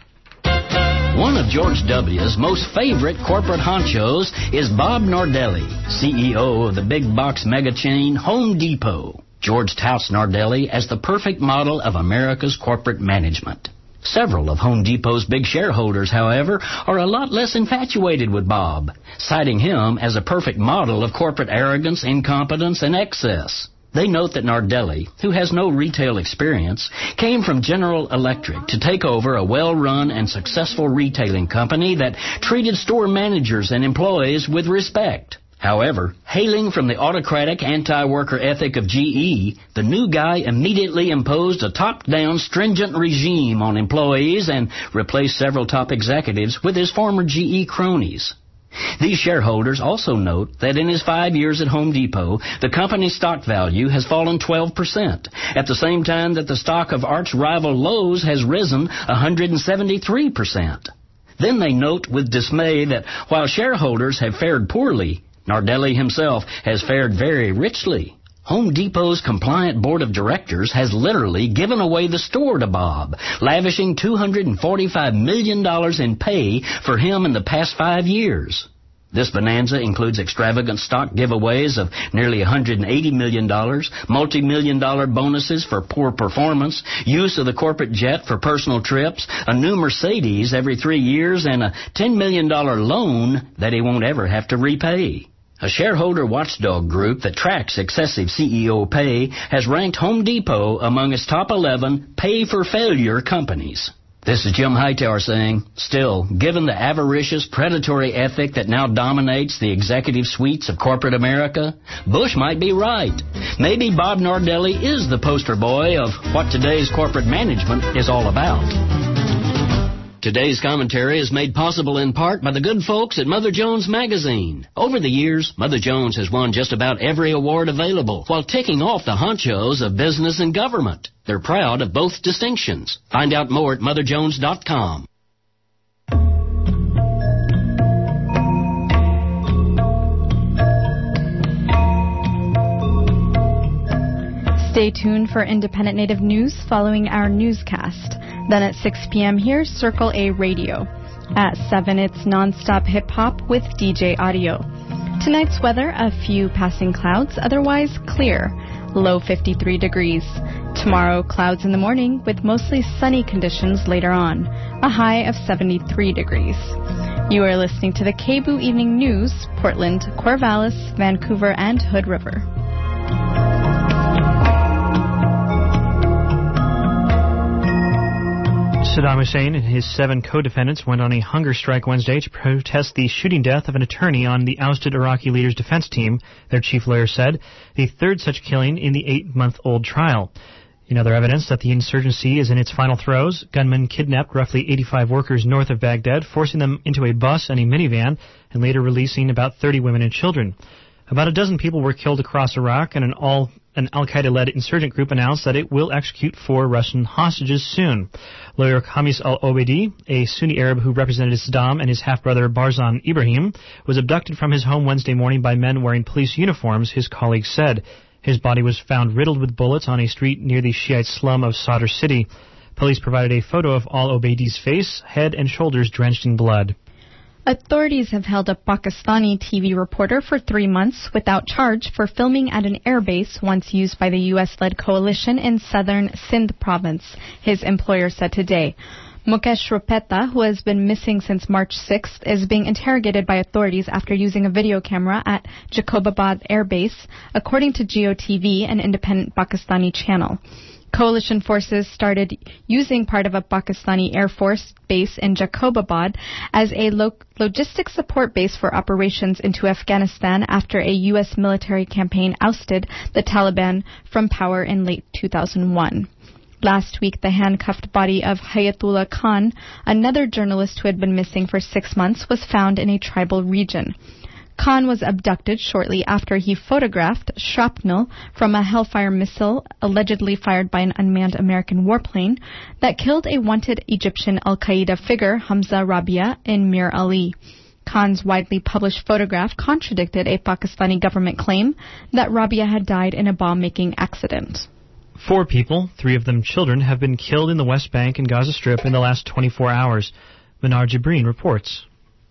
One of George W.'s most favorite corporate honchos is Bob Nardelli, C E O of the big box mega chain Home Depot. George touts Nardelli as the perfect model of America's corporate management. Several of Home Depot's big shareholders, however, are a lot less infatuated with Bob, citing him as a perfect model of corporate arrogance, incompetence, and excess. They note that Nardelli, who has no retail experience, came from General Electric to take over a well-run and successful retailing company that treated store managers and employees with respect. However, hailing from the autocratic anti-worker ethic of G E, the new guy immediately imposed a top-down stringent regime on employees and replaced several top executives with his former G E cronies. These shareholders also note that in his five years at Home Depot, the company's stock value has fallen twelve percent, at the same time that the stock of arch-rival Lowe's has risen one hundred seventy-three percent. Then they note with dismay that while shareholders have fared poorly, Nardelli himself has fared very richly. Home Depot's compliant board of directors has literally given away the store to Bob, lavishing two hundred forty-five million dollars in pay for him in the past five years. This bonanza includes extravagant stock giveaways of nearly one hundred eighty million dollars, multi-million dollar bonuses for poor performance, use of the corporate jet for personal trips, a new Mercedes every three years, and a ten million dollars loan that he won't ever have to repay. A shareholder watchdog group that tracks excessive C E O pay has ranked Home Depot among its top eleven pay-for-failure companies. This is Jim Hightower saying, still, given the avaricious, predatory ethic that now dominates the executive suites of corporate America, Bush might be right. Maybe Bob Nardelli is the poster boy of what today's corporate management is all about. Today's commentary is made possible in part by the good folks at Mother Jones Magazine. Over the years, Mother Jones has won just about every award available while ticking off the honchos of business and government. They're proud of both distinctions. Find out more at mother jones dot com. Stay tuned for Independent Native News following our newscast. Then at six p.m. here, Circle A Radio. At seven, it's nonstop hip-hop with D J Audio. Tonight's weather, a few passing clouds, otherwise clear. Low fifty-three degrees. Tomorrow, clouds in the morning with mostly sunny conditions later on. A high of seventy-three degrees. You are listening to the K B O O Evening News, Portland, Corvallis, Vancouver, and Hood River. Saddam Hussein and his seven co-defendants went on a hunger strike Wednesday to protest the shooting death of an attorney on the ousted Iraqi leader's defense team, their chief lawyer said, the third such killing in the eight-month-old trial. In other evidence that the insurgency is in its final throes, gunmen kidnapped roughly eighty-five workers north of Baghdad, forcing them into a bus and a minivan, and later releasing about thirty women and children. About a dozen people were killed across Iraq, and an all An al-Qaeda-led insurgent group announced that it will execute four Russian hostages soon. Lawyer Khamis al-Obeidi, a Sunni Arab who represented Saddam and his half-brother Barzan Ibrahim, was abducted from his home Wednesday morning by men wearing police uniforms, his colleagues said. His body was found riddled with bullets on a street near the Shiite slum of Sadr City. Police provided a photo of al-Obeidi's face, head, and shoulders drenched in blood. Authorities have held a Pakistani T V reporter for three months without charge for filming at an airbase once used by the U S-led coalition in southern Sindh province, his employer said today. Mukesh Rupeta, who has been missing since March sixth, is being interrogated by authorities after using a video camera at Jacobabad Air Base, according to Geo T V, an independent Pakistani channel. Coalition forces started using part of a Pakistani Air Force base in Jacobabad as a lo- logistics support base for operations into Afghanistan after a U S military campaign ousted the Taliban from power in late two thousand one. Last week, the handcuffed body of Hayatullah Khan, another journalist who had been missing for six months, was found in a tribal region. Khan was abducted shortly after he photographed shrapnel from a Hellfire missile allegedly fired by an unmanned American warplane that killed a wanted Egyptian al-Qaeda figure, Hamza Rabia, in Mir Ali. Khan's widely published photograph contradicted a Pakistani government claim that Rabia had died in a bomb-making accident. Four people, three of them children, have been killed in the West Bank and Gaza Strip in the last twenty-four hours. Manar Jibreen reports.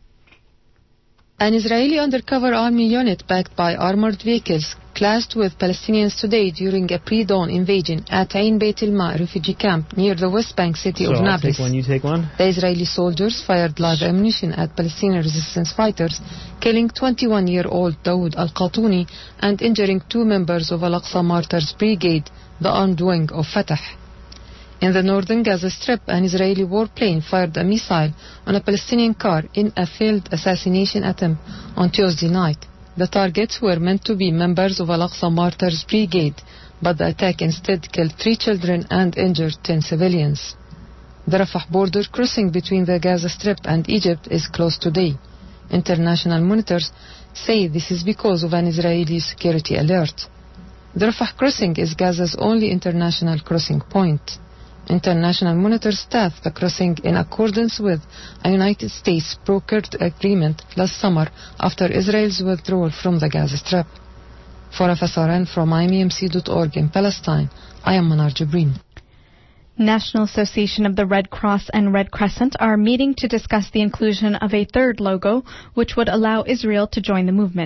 An Israeli undercover army unit backed by armored vehicles clashed with Palestinians today during a pre-dawn invasion at Ain Beit al-Ma refugee camp near the West Bank city so of I'll Nablus. Take one, you take one. The Israeli soldiers fired live ammunition at Palestinian resistance fighters, killing twenty-one-year-old Dawood al-Qatouni and injuring two members of Al-Aqsa Martyrs Brigade, the armed wing of Fatah. In the northern Gaza Strip, an Israeli warplane fired a missile on a Palestinian car in a failed assassination attempt on Tuesday night. The targets were meant to be members of Al-Aqsa Martyrs Brigade, but the attack instead killed three children and injured ten civilians. The Rafah border crossing between the Gaza Strip and Egypt is closed today. International monitors say this is because of an Israeli security alert. The Rafah crossing is Gaza's only international crossing point. International monitors staffed the crossing in accordance with a United States brokered agreement last summer after Israel's withdrawal from the Gaza Strip. For F S R N from I M E M C dot org in Palestine, I am Manar Jibreen. National Association of the Red Cross and Red Crescent are meeting to discuss the inclusion of a third logo, which would allow Israel to join the movement.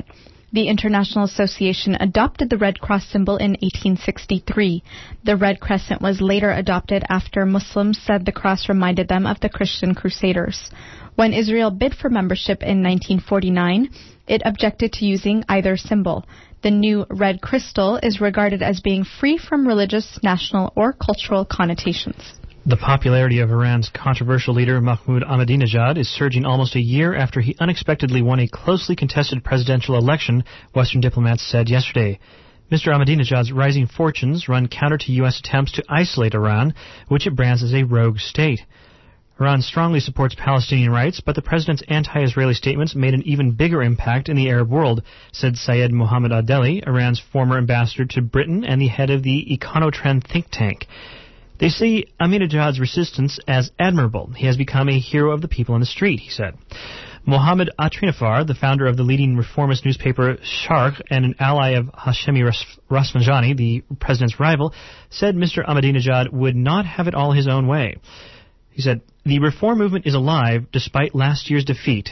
The International Association adopted the Red Cross symbol in eighteen sixty-three. The Red Crescent was later adopted after Muslims said the cross reminded them of the Christian Crusaders. When Israel bid for membership in nineteen forty-nine, it objected to using either symbol. The new red crystal is regarded as being free from religious, national, or cultural connotations. The popularity of Iran's controversial leader Mahmoud Ahmadinejad is surging almost a year after he unexpectedly won a closely contested presidential election, Western diplomats said yesterday. Mister Ahmadinejad's rising fortunes run counter to U S attempts to isolate Iran, which it brands as a rogue state. Iran strongly supports Palestinian rights, but the president's anti-Israeli statements made an even bigger impact in the Arab world, said Syed Mohammed Adeli, Iran's former ambassador to Britain and the head of the Econotrend think tank. They see Ahmadinejad's resistance as admirable. He has become a hero of the people in the street, he said. Mohammed Atrinafar, the founder of the leading reformist newspaper Sharq and an ally of Hashemi Rafsanjani, the president's rival, said Mister Ahmadinejad would not have it all his own way. He said, "The reform movement is alive despite last year's defeat."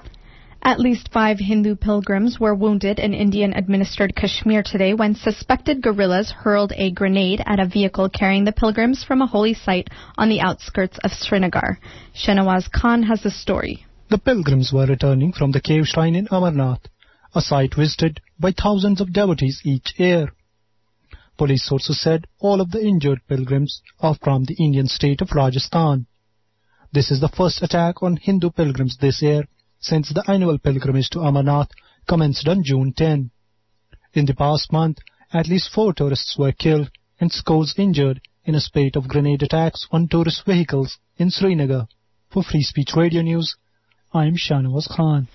At least five Hindu pilgrims were wounded in Indian-administered Kashmir today when suspected guerrillas hurled a grenade at a vehicle carrying the pilgrims from a holy site on the outskirts of Srinagar. Shanawaz Khan has the story. The pilgrims were returning from the cave shrine in Amarnath, a site visited by thousands of devotees each year. Police sources said all of the injured pilgrims are from the Indian state of Rajasthan. This is the first attack on Hindu pilgrims this year, since the annual pilgrimage to Amarnath commenced on June tenth. In the past month, at least four tourists were killed and scores injured in a spate of grenade attacks on tourist vehicles in Srinagar. For Free Speech Radio News, I am Shanawaz Khan.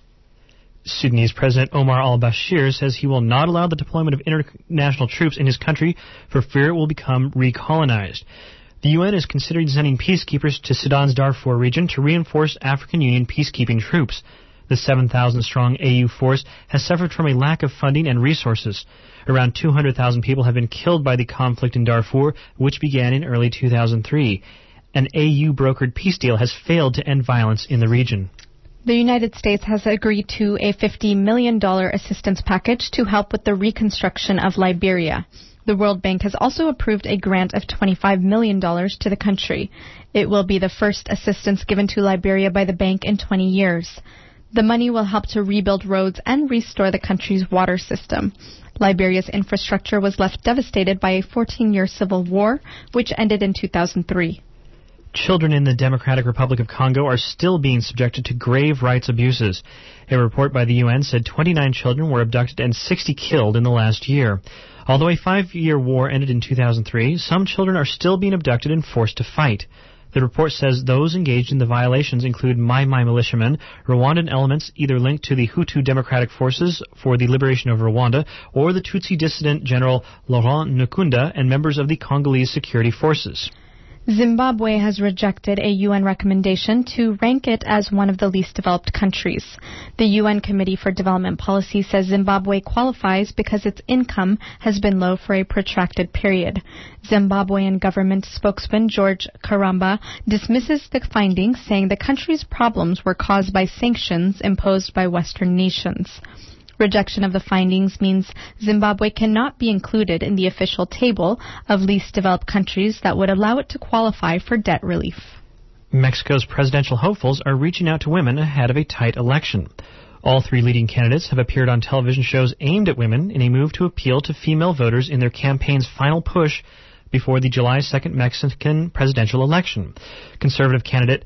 Sudanese President Omar al-Bashir says he will not allow the deployment of international troops in his country for fear it will become recolonized. The U N is considering sending peacekeepers to Sudan's Darfur region to reinforce African Union peacekeeping troops. The seven thousand strong A U force has suffered from a lack of funding and resources. Around two hundred thousand people have been killed by the conflict in Darfur, which began in early two thousand three. An A U-brokered peace deal has failed to end violence in the region. The United States has agreed to a fifty million dollars assistance package to help with the reconstruction of Liberia. The World Bank has also approved a grant of twenty-five million dollars to the country. It will be the first assistance given to Liberia by the bank in twenty years. The money will help to rebuild roads and restore the country's water system. Liberia's infrastructure was left devastated by a fourteen-year civil war, which ended in two thousand three. Children in the Democratic Republic of Congo are still being subjected to grave rights abuses. A report by the U N said twenty-nine children were abducted and sixty killed in the last year. Although a five-year war ended in two thousand three, some children are still being abducted and forced to fight. The report says those engaged in the violations include Mai Mai militiamen, Rwandan elements either linked to the Hutu Democratic Forces for the Liberation of Rwanda, or the Tutsi dissident General Laurent Nkunda and members of the Congolese security forces. Zimbabwe has rejected a U N recommendation to rank it as one of the least developed countries. The U N Committee for Development Policy says Zimbabwe qualifies because its income has been low for a protracted period. Zimbabwean government spokesman George Karamba dismisses the findings, saying the country's problems were caused by sanctions imposed by Western nations. Rejection of the findings means Zimbabwe cannot be included in the official table of least developed countries that would allow it to qualify for debt relief. Mexico's presidential hopefuls are reaching out to women ahead of a tight election. All three leading candidates have appeared on television shows aimed at women in a move to appeal to female voters in their campaign's final push before the July second Mexican presidential election. Conservative candidate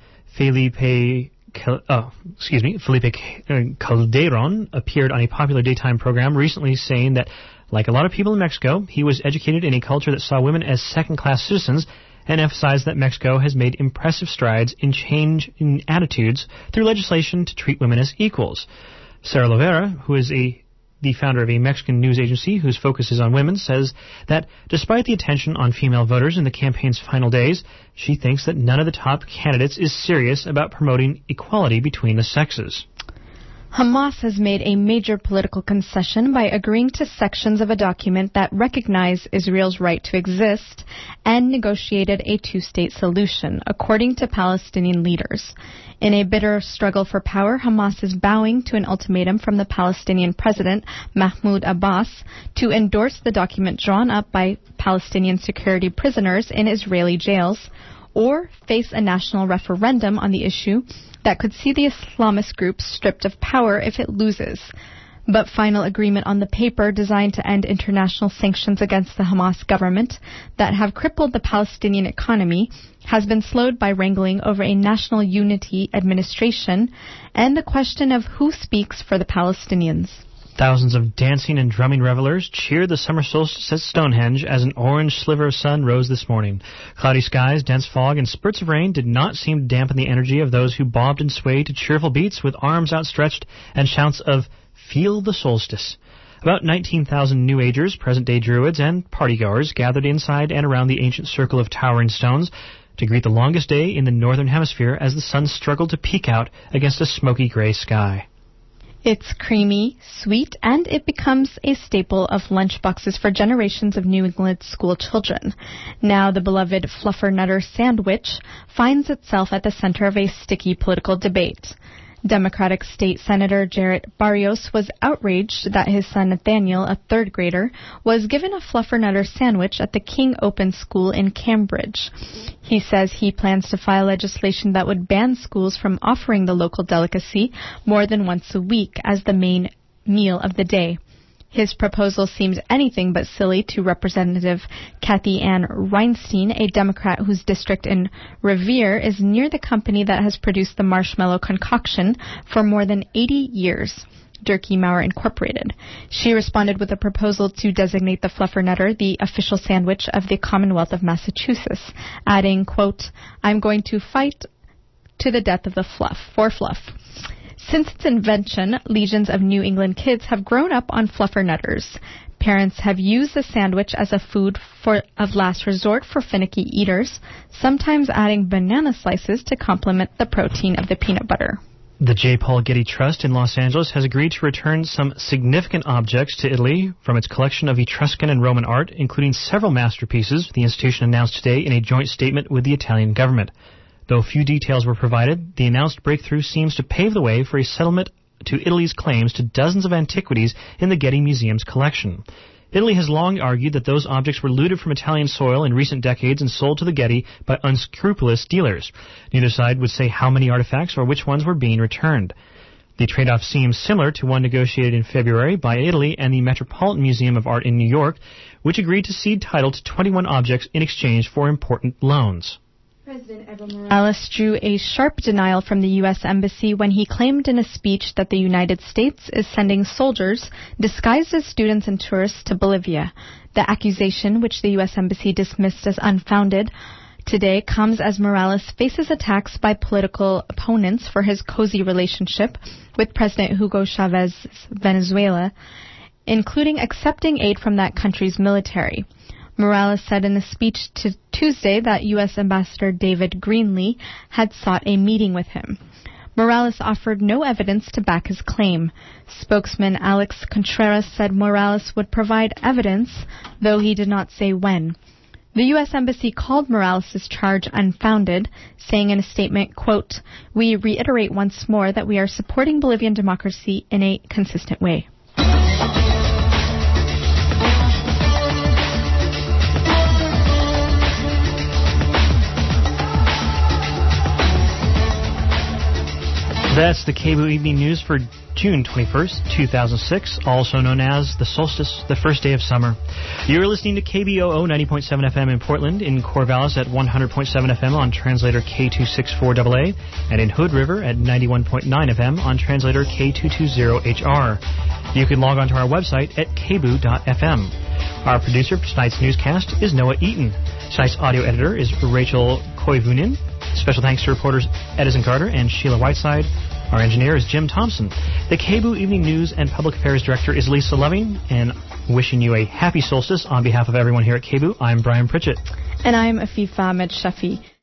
Felipe Uh, excuse me, Felipe Calderon appeared on a popular daytime program recently saying that, like a lot of people in Mexico, he was educated in a culture that saw women as second-class citizens and emphasized that Mexico has made impressive strides in change in attitudes through legislation to treat women as equals. Sarah Lovera, who is a the founder of a Mexican news agency whose focus is on women, says that despite the attention on female voters in the campaign's final days, she thinks that none of the top candidates is serious about promoting equality between the sexes. Hamas has made a major political concession by agreeing to sections of a document that recognize Israel's right to exist and negotiated a two-state solution, according to Palestinian leaders. In a bitter struggle for power, Hamas is bowing to an ultimatum from the Palestinian president, Mahmoud Abbas, to endorse the document drawn up by Palestinian security prisoners in Israeli jails, or face a national referendum on the issue that could see the Islamist group stripped of power if it loses. But final agreement on the paper designed to end international sanctions against the Hamas government that have crippled the Palestinian economy has been slowed by wrangling over a national unity administration and the question of who speaks for the Palestinians. Thousands of dancing and drumming revelers cheered the summer solstice at Stonehenge as an orange sliver of sun rose this morning. Cloudy skies, dense fog, and spurts of rain did not seem to dampen the energy of those who bobbed and swayed to cheerful beats with arms outstretched and shouts of "Feel the solstice." About nineteen thousand New Agers, present-day Druids, and partygoers gathered inside and around the ancient circle of towering stones to greet the longest day in the northern hemisphere as the sun struggled to peek out against a smoky gray sky. It's creamy, sweet, and it becomes a staple of lunchboxes for generations of New England school children. Now the beloved Fluffernutter sandwich finds itself at the center of a sticky political debate. Democratic State Senator Jarrett Barrios was outraged that his son Nathaniel, a third grader, was given a Fluffernutter sandwich at the King Open School in Cambridge. He says he plans to file legislation that would ban schools from offering the local delicacy more than once a week as the main meal of the day. His proposal seems anything but silly to Representative Kathy Ann Reinstein, a Democrat whose district in Revere is near the company that has produced the marshmallow concoction for more than eighty years, Durkee Maurer Incorporated. She responded with a proposal to designate the Fluffernutter the official sandwich of the Commonwealth of Massachusetts, adding, quote, "I'm going to fight to the death of the fluff, for fluff." Since its invention, legions of New England kids have grown up on Fluffernutters. Parents have used the sandwich as a food for, of last resort for finicky eaters, sometimes adding banana slices to complement the protein of the peanut butter. The J. Paul Getty Trust in Los Angeles has agreed to return some significant objects to Italy from its collection of Etruscan and Roman art, including several masterpieces, the institution announced today in a joint statement with the Italian government. Though few details were provided, the announced breakthrough seems to pave the way for a settlement to Italy's claims to dozens of antiquities in the Getty Museum's collection. Italy has long argued that those objects were looted from Italian soil in recent decades and sold to the Getty by unscrupulous dealers. Neither side would say how many artifacts or which ones were being returned. The trade-off seems similar to one negotiated in February by Italy and the Metropolitan Museum of Art in New York, which agreed to cede title to twenty-one objects in exchange for important loans. President Evo Morales drew a sharp denial from the U S Embassy when he claimed in a speech that the United States is sending soldiers disguised as students and tourists to Bolivia. The accusation, which the U S Embassy dismissed as unfounded today, comes as Morales faces attacks by political opponents for his cozy relationship with President Hugo Chávez's Venezuela, including accepting aid from that country's military. Morales said in a speech to Tuesday that U S Ambassador David Greenlee had sought a meeting with him. Morales offered no evidence to back his claim. Spokesman Alex Contreras said Morales would provide evidence, though he did not say when. The U S Embassy called Morales' charge unfounded, saying in a statement, quote, "We reiterate once more that we are supporting Bolivian democracy in a consistent way." That's the K B O Evening News for June twenty-first, two thousand six, also known as the solstice, the first day of summer. You're listening to K B O O ninety point seven F M in Portland, in Corvallis at one hundred point seven F M on translator K two sixty-four A A, and in Hood River at ninety-one point nine F M on translator K two twenty H R. You can log on to our website at k b o dot f m. Our producer for tonight's newscast is Noah Eaton. Tonight's audio editor is Rachel Koivunen. Special thanks to reporters Edison Carter and Sheila Whiteside. Our engineer is Jim Thompson. The K B O Evening News and Public Affairs Director is Lisa Loving. And wishing you a happy solstice on behalf of everyone here at K B O, I'm Brian Pritchett. And I'm Afifa Ahmed Shafi.